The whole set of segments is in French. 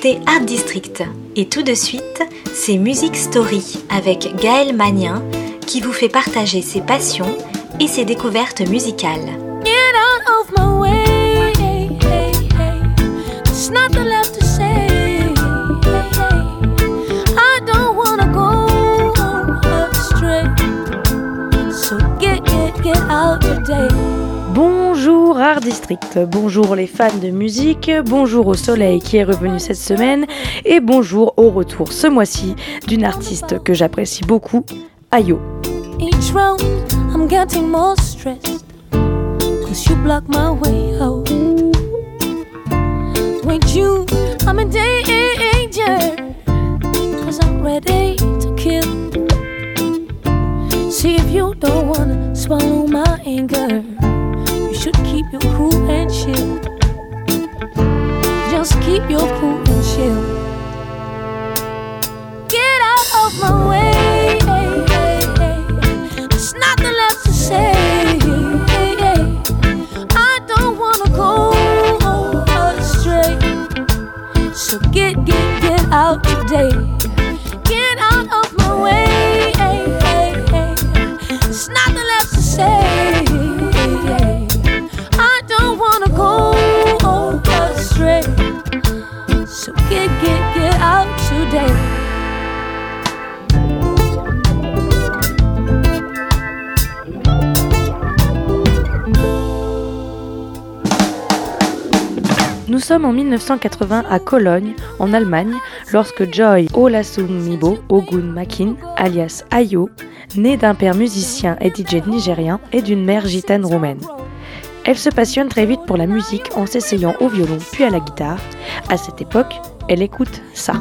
écoutez Art District et tout de suite, c'est Music Story avec Gaël Magnin qui vous fait partager ses passions et ses découvertes musicales. Get out of my way, there's nothing left to say. I don't wanna go astray, so get out today. Bonjour Art District, bonjour les fans de musique, bonjour au soleil qui est revenu cette semaine et bonjour au retour ce mois-ci d'une artiste que j'apprécie beaucoup, Ayo. Each round I'm getting more stressed, cause you block my way out. With you I'm in danger, cause I'm ready to kill. See if you don't wanna swallow my anger, you should keep your cool and chill. Just keep your cool and chill. Get out of my way, there's nothing left to say. I don't wanna go astray, so get out today. Get out of my way, there's nothing left to say. I don't wanna go astray, so get out today. Nous sommes en 1980 à Cologne, en Allemagne, lorsque Joy Olasunmibo Ogunmakin, alias Ayo, née d'un père musicien et DJ nigérien et d'une mère gitane roumaine. Elle se passionne très vite pour la musique en s'essayant au violon puis à la guitare. À cette époque, elle écoute ça.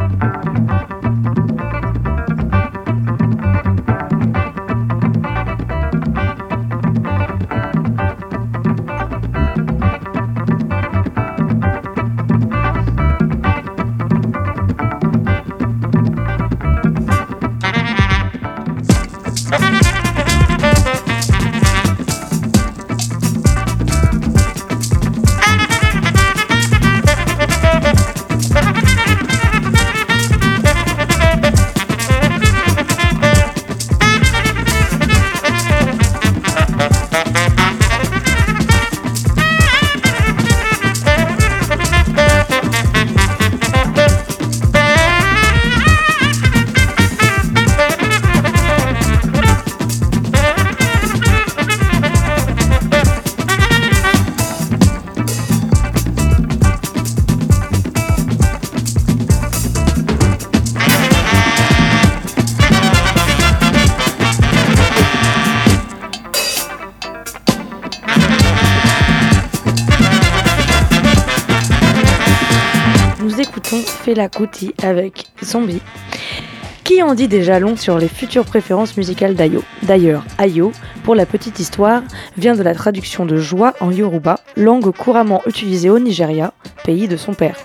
Fela Kuti avec Zombie, qui en dit déjà long sur les futures préférences musicales d'Ayo. D'ailleurs, Ayo, pour la petite histoire, vient de la traduction de joie en Yoruba, langue couramment utilisée au Nigeria, pays de son père.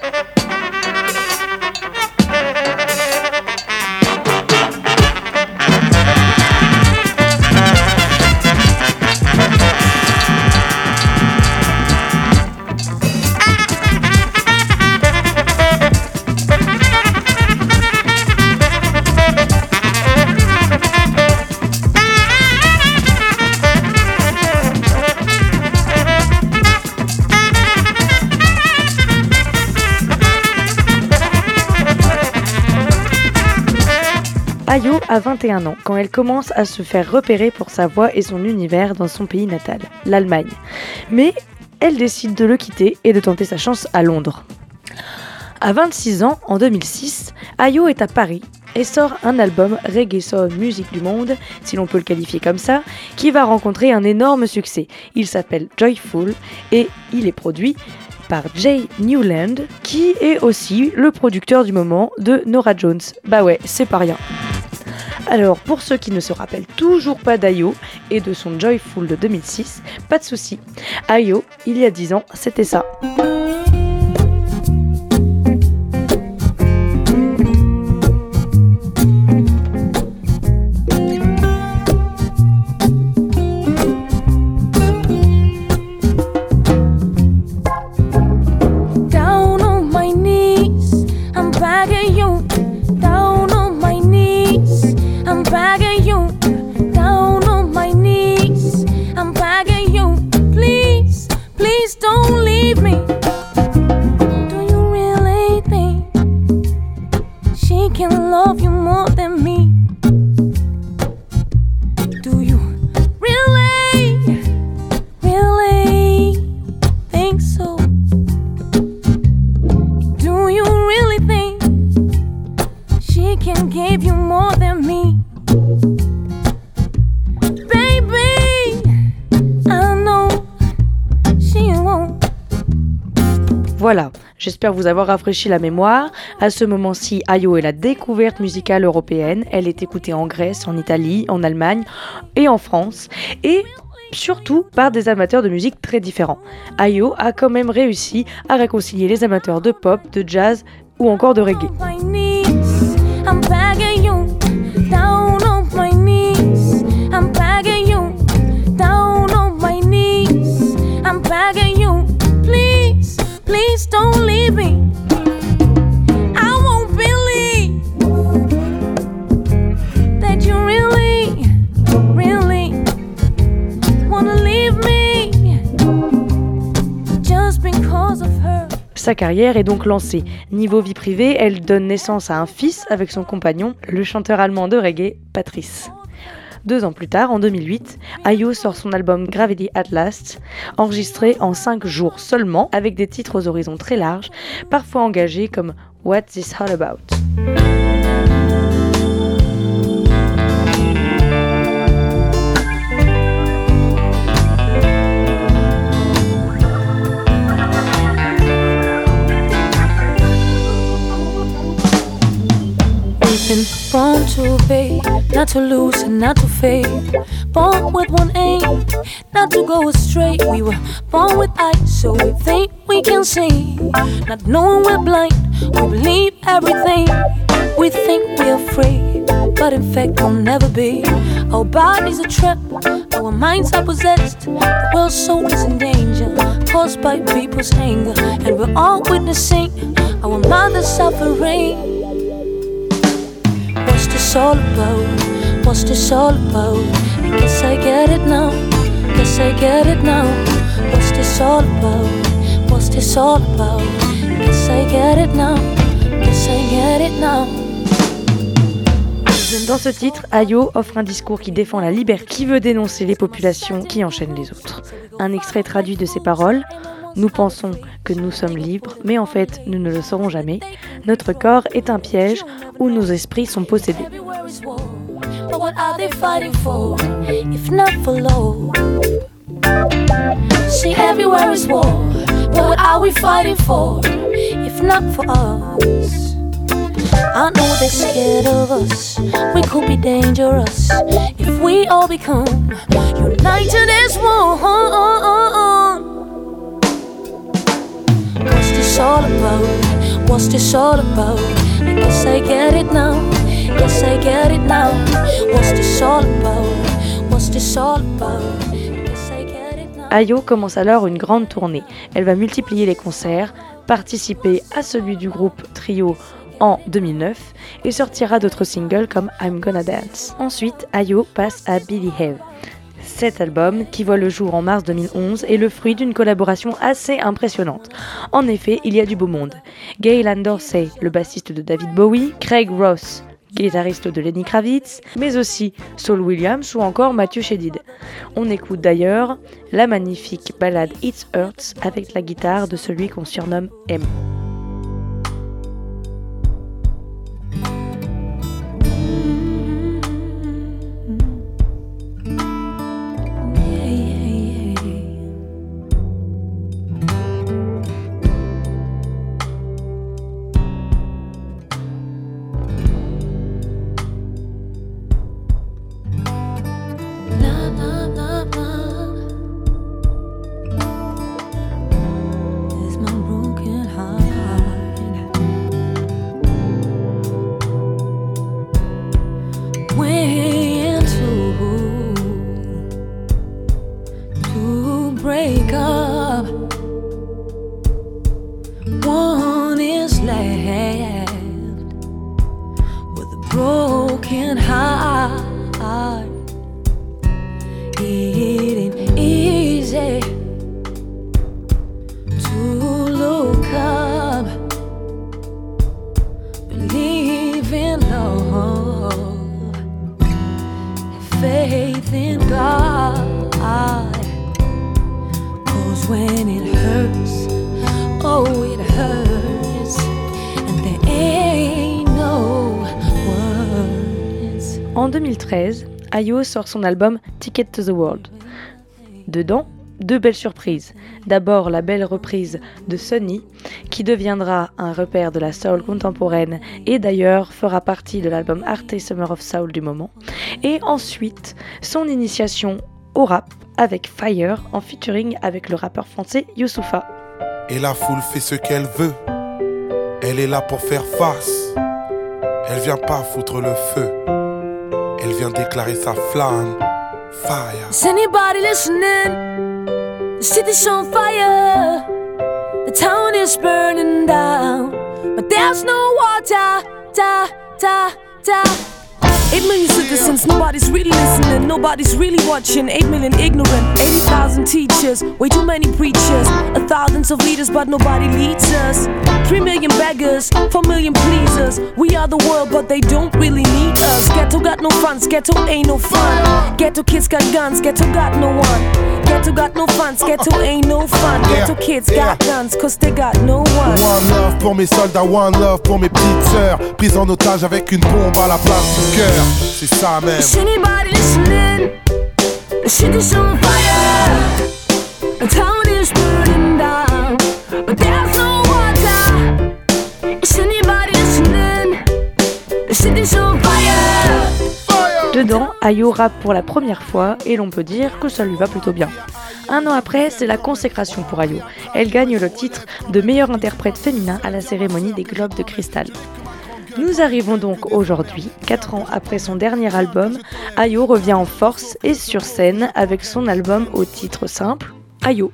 Ayo a 21 ans quand elle commence à se faire repérer pour sa voix et son univers dans son pays natal, l'Allemagne. Mais elle décide de le quitter et de tenter sa chance à Londres. À 26 ans, en 2006, Ayo est à Paris et sort un album Reggae Soul Musique du Monde, si l'on peut le qualifier comme ça, qui va rencontrer un énorme succès. Il s'appelle Joyful et il est produit par Jay Newland, qui est aussi le producteur du moment de Norah Jones. Bah ouais, c'est pas rien. Alors, pour ceux qui ne se rappellent toujours pas d'Ayo et de son Joyful de 2006, pas de souci. Ayo, il y a 10 ans, c'était ça. Down on my knees Voilà, j'espère vous avoir rafraîchi la mémoire. À ce moment-ci, Ayo est la découverte musicale européenne. Elle est écoutée en Grèce, en Italie, en Allemagne et en France. Et surtout par des amateurs de musique très différents. Ayo a quand même réussi à réconcilier les amateurs de pop, de jazz ou encore de reggae. Please don't leave me. I won't believe that you really, really wanna leave me just because of her. Sa carrière est donc lancée. Niveau vie privée, elle donne naissance à un fils avec son compagnon, le chanteur allemand de reggae, Patrice. 2 ans plus tard, en 2008, Ayo sort son album Gravity at Last, enregistré en 5 jours seulement, avec des titres aux horizons très larges, parfois engagés comme What's This All About? Been born to obey, not to lose and not to fade. Born with one aim, not to go astray. We were born with eyes, so we think we can see. Not knowing we're blind, we believe everything. We think we're free, but in fact we'll never be. Our body's a trap, our minds are possessed. The world's soul is in danger, caused by people's anger. And we're all witnessing our mothers suffering. What's this all about? What's this all about? I guess I get it now. Guess I get it now. What's this all about? What's this all about? I guess I get it now. Guess I get it now. Dans ce titre, Ayo offre un discours qui défend la liberté, qui veut dénoncer les populations qui enchaînent les autres. Un extrait traduit de ses paroles. Nous pensons que nous sommes libres, mais en fait, nous ne le serons jamais. Notre corps est un piège où nos esprits sont possédés. But what are they fighting for, if not for love? See, everywhere is war. But what are we fighting for, if not for us? I know they're scared of us. We could be dangerous if we all become united as one. What's this all about? What's this all about? I guess I get it now. Yes, I get it now. What's this all about? What's this all about? Yes, I get it now. Ayo commence alors une grande tournée. Elle va multiplier les concerts, participer à celui du groupe Trio en 2009 et sortira d'autres singles comme I'm Gonna Dance. Ensuite, Ayo passe à Believe. Cet album, qui voit le jour en mars 2011, est le fruit d'une collaboration assez impressionnante. En effet, il y a du beau monde. Gaylan Dorsey, le bassiste de David Bowie, Craig Ross, guitariste de Lenny Kravitz, mais aussi Saul Williams ou encore Matthew Shedid. On écoute d'ailleurs la magnifique ballade It Hurts avec la guitare de celui qu'on surnomme M. Broken heart, it ain't easy to look up, believe in love, have faith in God, 'cause when it hurts, oh it hurts, and there ain't no words. En 2013, Ayo sort son album Ticket to the World. Dedans, deux belles surprises. D'abord la belle reprise de Sunny, qui deviendra un repère de la soul contemporaine et d'ailleurs fera partie de l'album Arte Summer of Soul du moment. Et ensuite, son initiation au rap avec Fire en featuring avec le rappeur français Youssoupha. Et la foule fait ce qu'elle veut, elle est là pour faire face. Elle vient pas foutre le feu, elle vient déclarer sa flamme. Fire. Is anybody listening? The city's on fire. The town is burning down, but there's no water. 8 million citizens, nobody's really listening, nobody's really watching. 8 million ignorant, 80,000 teachers, way too many preachers. Thousands of leaders, but nobody leads us. 3 million beggars, 4 million pleasers. We are the world, but they don't really need us. Ghetto got no funds, ghetto ain't no fun. Ghetto kids got guns, ghetto got no one. Ghetto got no funds, ghetto ain't no fun. Ghetto kids got guns, cause they got no one. One love pour mes soldats, one love pour mes petites sœurs. Prises en otage avec une bombe à la place du cœur. C'est ça même. Is anybody listening? The city's on fire. The town is burning down, but there's no water. Is anybody listening? The city's on fire. Dedans, Ayo rappe pour la première fois et l'on peut dire que ça lui va plutôt bien. Un an après, c'est la consécration pour Ayo. Elle gagne le titre de meilleure interprète féminin à la cérémonie des Globes de Cristal. Nous arrivons donc aujourd'hui, 4 ans après son dernier album, Ayo revient en force et sur scène avec son album au titre simple, Ayo.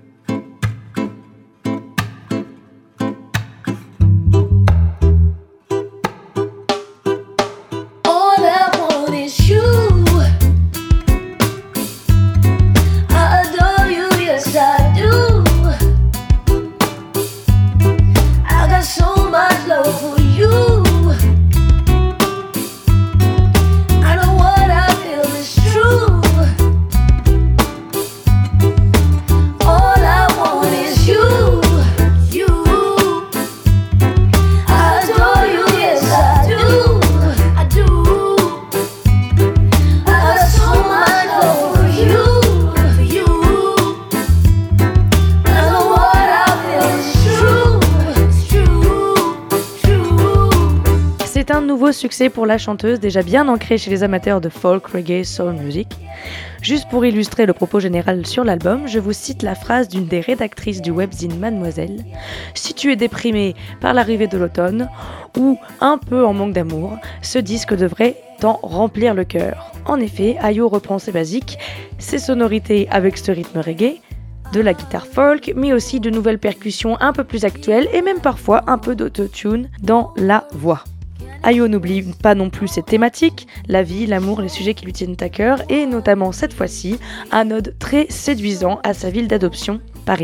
C'est un nouveau succès pour la chanteuse, déjà bien ancrée chez les amateurs de folk, reggae, soul music. Juste pour illustrer le propos général sur l'album, je vous cite la phrase d'une des rédactrices du webzine Mademoiselle. « Si tu es déprimé par l'arrivée de l'automne ou un peu en manque d'amour, ce disque devrait t'en remplir le cœur. » En effet, Ayo reprend ses basiques, ses sonorités avec ce rythme reggae, de la guitare folk, mais aussi de nouvelles percussions un peu plus actuelles et même parfois un peu d'autotune dans la voix. Ayo n'oublie pas non plus ses thématiques, la vie, l'amour, les sujets qui lui tiennent à cœur et notamment cette fois-ci un ode très séduisant à sa ville d'adoption, Paris.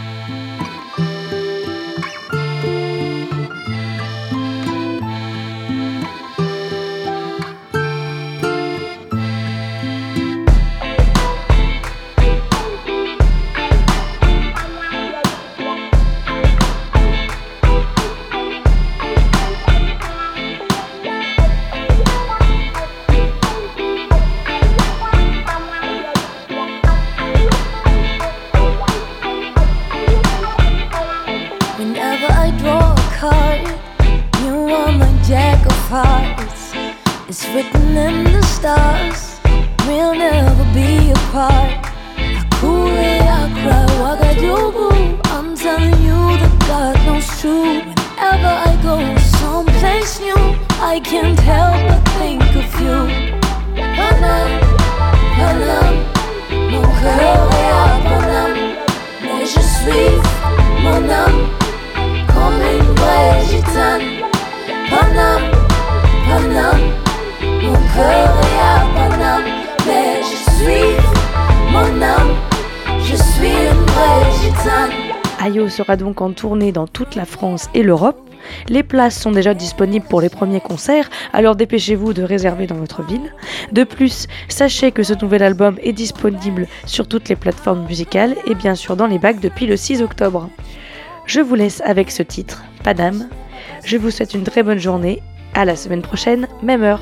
It's written in the stars, we'll never be apart. Hakure, Akra, Wagadugu, I'm telling you that God knows true. Whenever I go someplace new, I can't help but think of you. Panam, Panam, mon cœur est à Panam, mais je suis mon âme, comme une vraie gitane. Panam, Panam, mon cœur est à Panam, mais je suis mon âme, je suis une vraie gitane. Ayo sera donc en tournée dans toute la France et l'Europe. Les places sont déjà disponibles pour les premiers concerts, alors dépêchez-vous de réserver dans votre ville. De plus, sachez que ce nouvel album est disponible sur toutes les plateformes musicales et bien sûr dans les bacs depuis le 6 octobre. Je vous laisse avec ce titre, Panam. Je vous souhaite une très bonne journée. À la semaine prochaine, même heure.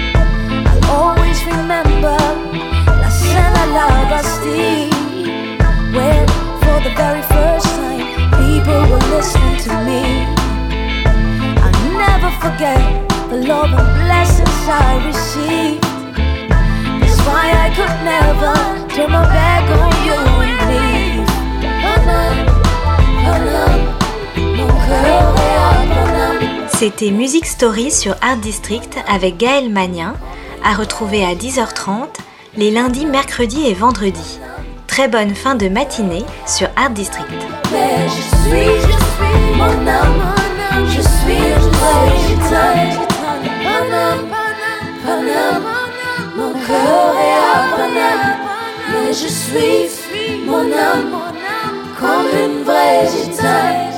Always remember la scène à la Bastille. C'était Music Story sur Art District avec Gaël Magnin, à retrouver à 10h30 les lundis, mercredis et vendredis. Très bonne fin de matinée sur Art District. Mon cœur est à Paname, mais je suis mon âme comme une vraie gitane.